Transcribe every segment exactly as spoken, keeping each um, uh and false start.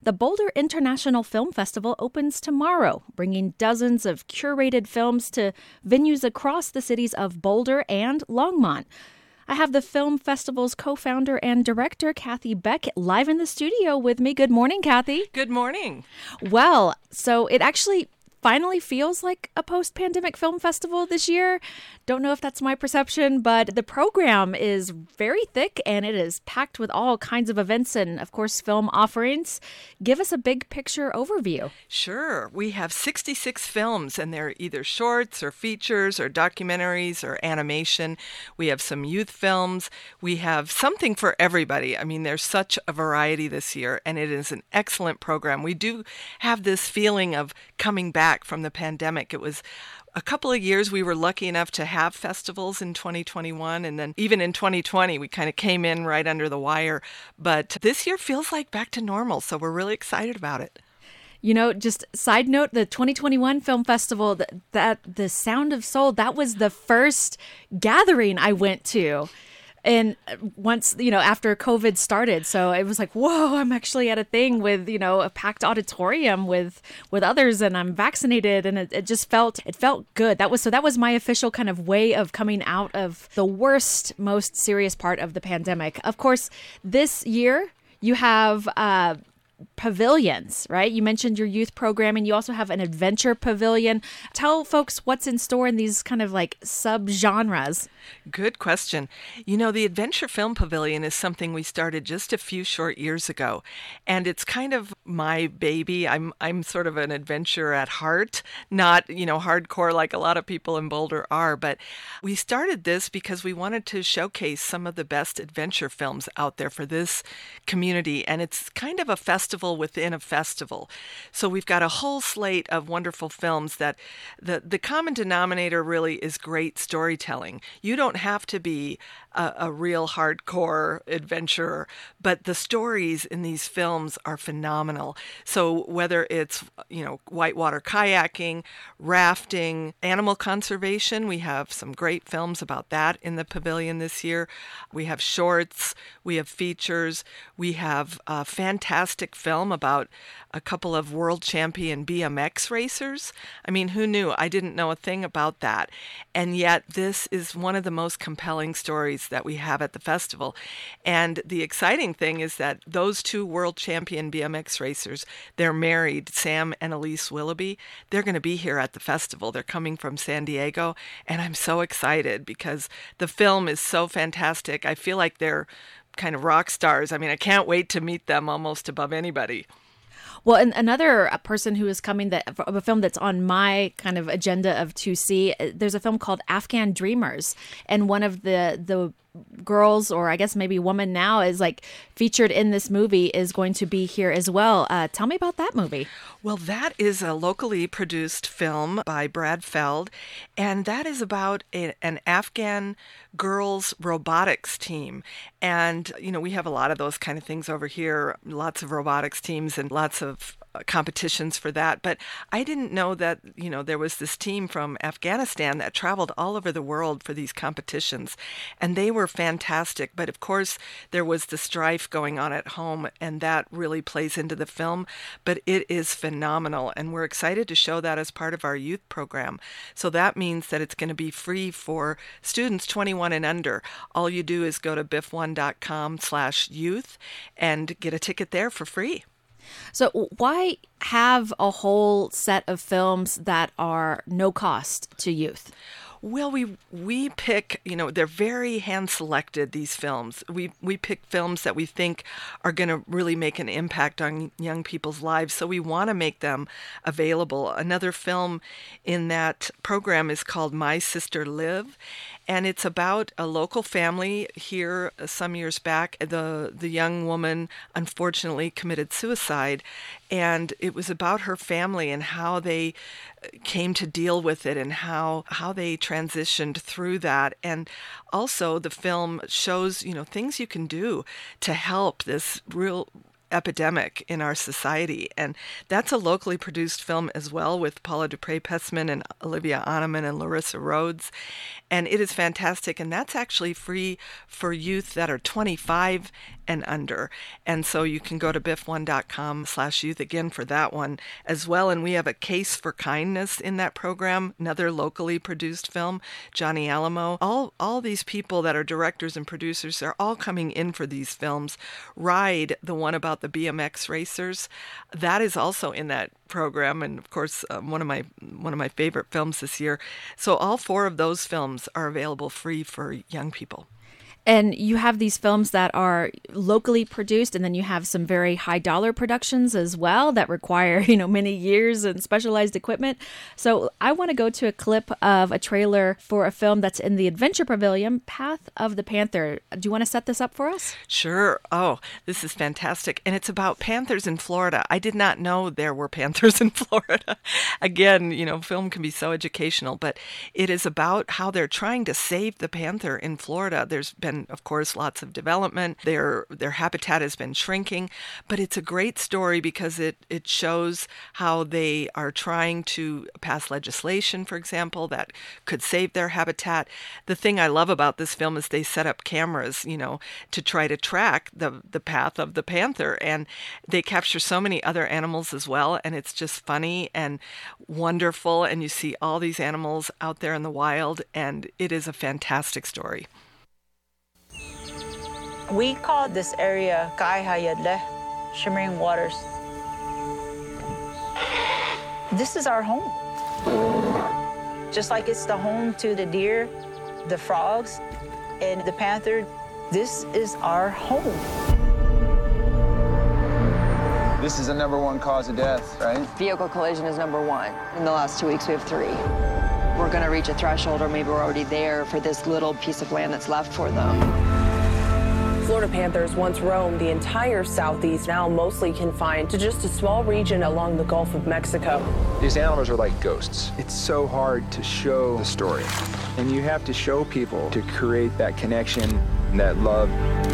The Boulder International Film Festival opens tomorrow, bringing dozens of curated films to venues across the cities of Boulder and Longmont. I have the film festival's co-founder and director, Kathy Beck, live in the studio with me. Good morning, Kathy. Good morning. Well, so it actually finally feels like a post-pandemic film festival this year. Don't know if that's my perception, but the program is very thick and it is packed with all kinds of events and, of course, film offerings. Give us a big picture overview. Sure. We have sixty-six films, and they're either shorts or features or documentaries or animation. We have some youth films. We have something for everybody. I mean, there's such a variety this year, and it is an excellent program. We do have this feeling of coming back from the pandemic. It was a couple of years we were lucky enough to have festivals in twenty twenty-one, and then even in twenty twenty we kind of came in right under the wire. But this year feels like back to normal, so we're really excited about it. You know, just side note, the twenty twenty-one Film Festival, that, that the Sound of Soul, that was the first gathering I went to. And once, you know, after COVID started, so it was like, whoa, I'm actually at a thing with, you know, a packed auditorium with with others, and I'm vaccinated, and it, it just felt, it felt good. That was, so that was my official kind of way of coming out of the worst, most serious part of the pandemic. Of course, this year you have uh pavilions, right? You mentioned your youth programming. You also have an adventure pavilion. Tell folks what's in store in these kind of like sub-genres. Good question. You know, the Adventure Film Pavilion is something we started just a few short years ago, and it's kind of my baby. I'm I'm sort of an adventurer at heart, not, you know, hardcore like a lot of people in Boulder are, but we started this because we wanted to showcase some of the best adventure films out there for this community, and it's kind of a festival within a festival. So we've got a whole slate of wonderful films that the, the common denominator really is great storytelling. You don't have to be a, a real hardcore adventurer, but the stories in these films are phenomenal. So whether it's, you know, whitewater kayaking, rafting, animal conservation, we have some great films about that in the pavilion this year. We have shorts, we have features, we have a fantastic film about a couple of world champion B M X racers. I mean, who knew? I didn't know a thing about that. And yet this is one of the most compelling stories that we have at the festival. And the exciting thing is that those two world champion B M X racers, they're married, Sam and Elise Willoughby. They're going to be here at the festival. They're coming from San Diego. And I'm so excited because the film is so fantastic. I feel like they're kind of rock stars. I mean, I can't wait to meet them almost above anybody. Well, and another person who is coming, that of a film that's on my kind of agenda of to see, there's a film called Afghan Dreamers, and one of the the girls, or I guess maybe woman now, is like featured in this movie is going to be here as well. Uh, tell me about that movie. Well, that is a locally produced film by Brad Feld, and that is about a, an Afghan girls robotics team. And, you know, we have a lot of those kind of things over here, lots of robotics teams and lots of competitions for that. But I didn't know that, you know, there was this team from Afghanistan that traveled all over the world for these competitions, and they were fantastic. But of course, there was the strife going on at home, and that really plays into the film. But it is phenomenal, and we're excited to show that as part of our youth program. So that means that it's going to be free for students twenty-one and under. All you do is go to biff one dot com slash youth and get a ticket there for free. So why have a whole set of films that are no cost to youth? Well, we we pick, you know, they're very hand-selected, these films. We we pick films that we think are going to really make an impact on young people's lives, so we want to make them available. Another film in that program is called My Sister Liv, and it's about a local family here some years back. The, the young woman unfortunately committed suicide, and it was about her family and how they came to deal with it and how how they transitioned through that. And also the film shows, you know, things you can do to help this real epidemic in our society. And that's a locally produced film as well, with Paula Dupre-Pessman and Olivia Ahneman and Larissa Rhodes. And it is fantastic. And that's actually free for youth that are twenty-five and under. And so you can go to biff one dot com slash youth again for that one as well. And we have a Case for Kindness in that program, another locally produced film, Johnny Alamo. All, all these people that are directors and producers are all coming in for these films. Ride, the one about the B M X racers, that is also in that program, and of course um, one of my one of my favorite films this year. So all four of those films are available free for young people. And you have these films that are locally produced, and then you have some very high dollar productions as well that require, you know, many years and specialized equipment. So I want to go to a clip of a trailer for a film that's in the Adventure Pavilion, Path of the Panther. Do you want to set this up for us? Sure. Oh, this is fantastic. And it's about panthers in Florida. I did not know there were panthers in Florida. Again, you know, film can be so educational, but it is about how they're trying to save the panther in Florida. There's been And of course, lots of development. Their their habitat has been shrinking, but it's a great story because it, it shows how they are trying to pass legislation, for example, that could save their habitat. The thing I love about this film is they set up cameras, you know, to try to track the, the path of the panther, and they capture so many other animals as well, and it's just funny and wonderful, and you see all these animals out there in the wild, and it is a fantastic story. We call this area Kai Hayadle, Shimmering Waters. This is our home. Just like it's the home to the deer, the frogs, and the panther, this is our home. This is the number one cause of death, right? Vehicle collision is number one. In the last two weeks, we have three. We're going to reach a threshold, or maybe we're already there, for this little piece of land that's left for them. Florida panthers once roamed the entire southeast, now mostly confined to just a small region along the Gulf of Mexico. These animals are like ghosts. It's so hard to show the story. And you have to show people to create that connection, that love.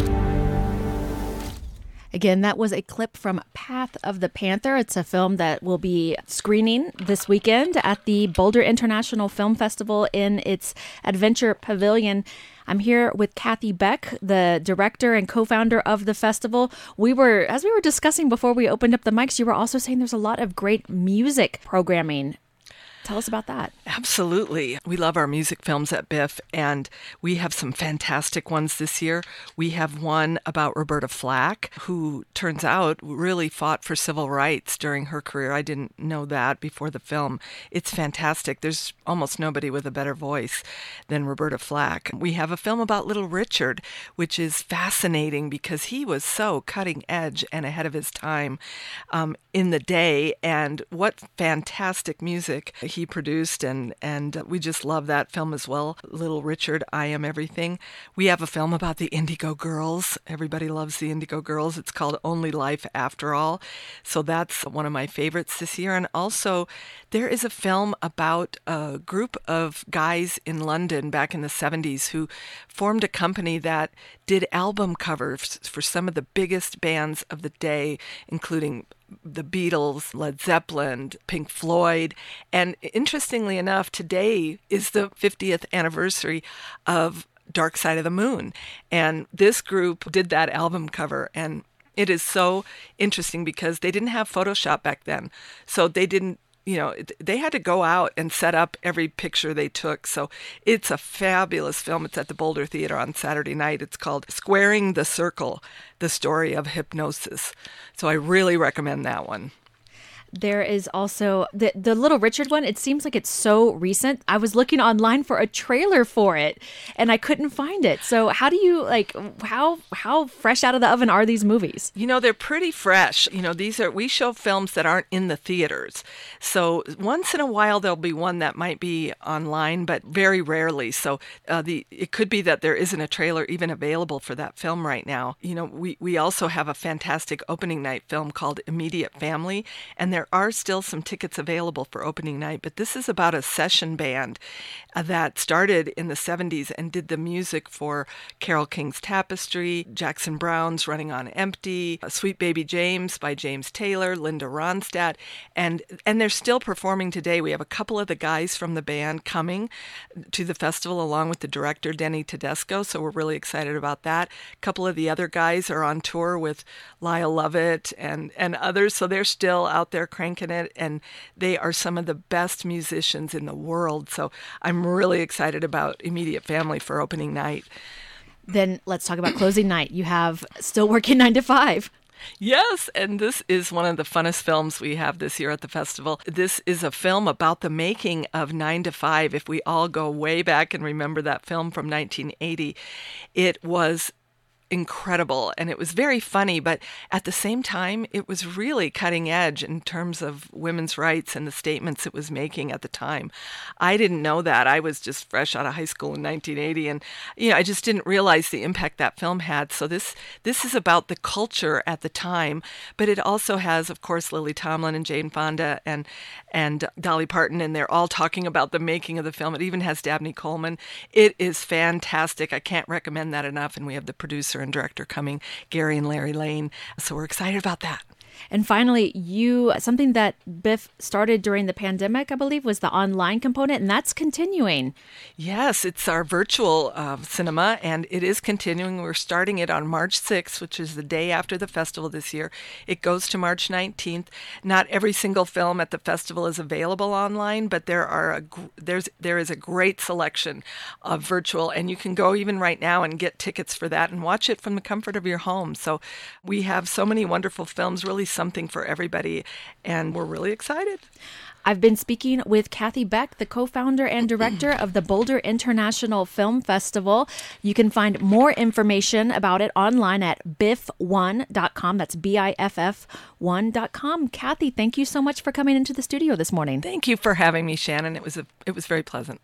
Again, that was a clip from Path of the Panther. It's a film that will be screening this weekend at the Boulder International Film Festival in its Adventure Pavilion. I'm here with Kathy Beck, the director and co-founder of the festival. We were, as we were discussing before we opened up the mics, you were also saying there's a lot of great music programming. Tell us about that. Absolutely. We love our music films at Biff, and we have some fantastic ones this year. We have one about Roberta Flack, who turns out really fought for civil rights during her career. I didn't know that before the film. It's fantastic. There's almost nobody with a better voice than Roberta Flack. We have a film about Little Richard, which is fascinating because he was so cutting edge and ahead of his time um, in the day, and what fantastic music he produced, and and we just love that film as well. Little Richard, I Am Everything. We have a film about the Indigo Girls. Everybody loves the Indigo Girls. It's called Only Life After All. So that's one of my favorites this year. And also, there is a film about a group of guys in London back in the seventies who formed a company that did album covers for some of the biggest bands of the day, including the Beatles, Led Zeppelin, Pink Floyd. And interestingly enough, today is the fiftieth anniversary of Dark Side of the Moon. And this group did that album cover, and it is so interesting because they didn't have Photoshop back then. So they didn't, you know, they had to go out and set up every picture they took. So it's a fabulous film. It's at the Boulder Theater on Saturday night. It's called Squaring the Circle, the Story of Hypnosis. So I really recommend that one. There is also the the Little Richard one. It seems like it's so recent. I was looking online for a trailer for it, and I couldn't find it. So how do you like how how fresh out of the oven are these movies? You know, they're pretty fresh. You know, these are we show films that aren't in the theaters. So once in a while there'll be one that might be online, but very rarely. So uh, the it could be that there isn't a trailer even available for that film right now. You know, we we also have a fantastic opening night film called Immediate Family, and there are still some tickets available for opening night, but this is about a session band uh, that started in the seventies and did the music for Carole King's Tapestry, Jackson Browne's Running on Empty, uh, Sweet Baby James by James Taylor, Linda Ronstadt, and and they're still performing today. We have a couple of the guys from the band coming to the festival along with the director, Denny Tedesco, so we're really excited about that. A couple of the other guys are on tour with Lyle Lovett and, and others, so they're still out there cranking it, and they are some of the best musicians in the world, so I'm really excited about Immediate Family for opening night. Then let's talk about closing night. You have Still Working nine to five. Yes, and this is one of the funnest films we have this year at the festival. This is a film about the making of nine to five. If we all go way back and remember that film from nineteen eighty, it was incredible and it was very funny, but at the same time it was really cutting edge in terms of women's rights and the statements it was making at the time. I didn't know that. I was just fresh out of high school in nineteen eighty, and you know, I just didn't realize the impact that film had. So this this is about the culture at the time, but it also has, of course, Lily Tomlin and Jane Fonda and and Dolly Parton, and they're all talking about the making of the film. It even has Dabney Coleman. It is fantastic. I can't recommend that enough, and we have the producer and director coming, Gary and Larry Lane. So we're excited about that. And finally, you something that Biff started during the pandemic, I believe, was the online component, and that's continuing. Yes, it's our virtual uh, cinema, and it is continuing. We're starting it on March sixth, which is the day after the festival this year. It goes to March nineteenth. Not every single film at the festival is available online, but there are a, there's there is a great selection of virtual, and you can go even right now and get tickets for that and watch it from the comfort of your home. So we have so many wonderful films, really something for everybody, and we're really excited. I've been speaking with Kathy Beck, the co-founder and director of the Boulder International Film Festival. You can find more information about it online at biff one dot com. That's B I F F one dot com. Kathy, thank you so much for coming into the studio this morning. Thank you for having me, Shannon. It was a, it was very pleasant.